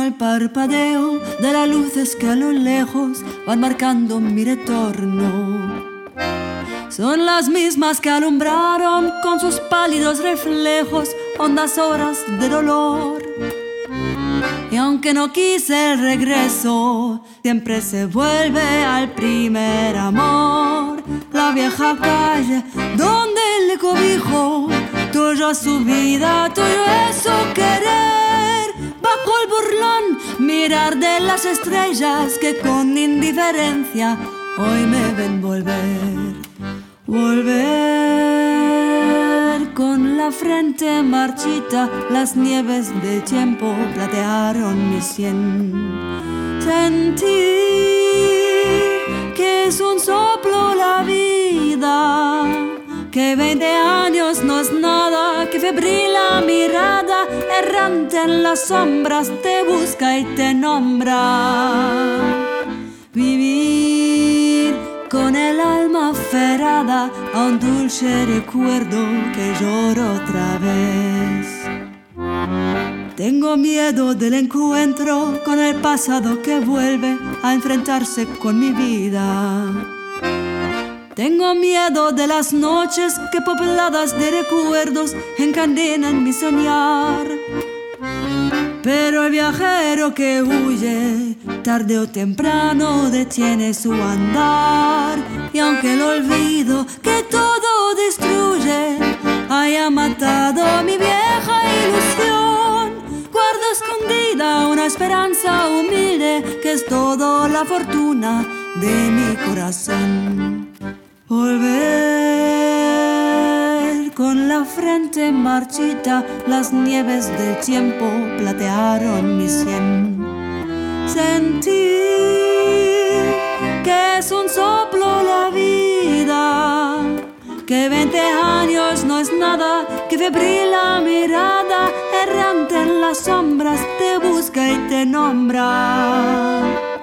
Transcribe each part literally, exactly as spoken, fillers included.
el parpadeo de las luces que a lo lejos van marcando mi retorno. Son las mismas que alumbraron con sus pálidos reflejos hondas horas de dolor. Y aunque no quise el regreso, siempre se vuelve al primer amor. La vieja calle donde le cobijo, tuya su vida, tuyo es su querer. Bajo el burlón mirar de las estrellas que con indiferencia hoy me ven volver. Volver con la frente marchita, las nieves del tiempo platearon mi sien. Sentí que es un soplo la vida, que veinte años no es nada, que febril la mirada, errante en las sombras, te busca y te nombra. Vivir con el alma aferrada a un dulce recuerdo que lloro otra vez. Tengo miedo del encuentro con el pasado que vuelve a enfrentarse con mi vida. Tengo miedo de las noches que pobladas de recuerdos encadenan mi soñar. Pero el viajero que huye, tarde o temprano detiene su andar. Y aunque el olvido que todo destruye haya matado mi vieja ilusión, guardo escondida una esperanza humilde que es toda la fortuna de mi corazón. Volver con la frente marchita, las nieves del tiempo platearon mi sien. Sentir que es un soplo la vida, que veinte años no es nada, que febril la mirada, errante en las sombras, te busca y te nombra.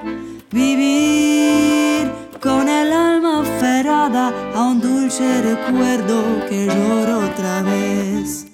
Vivir con el alma aferrada a un dulce recuerdo que lloro otra vez.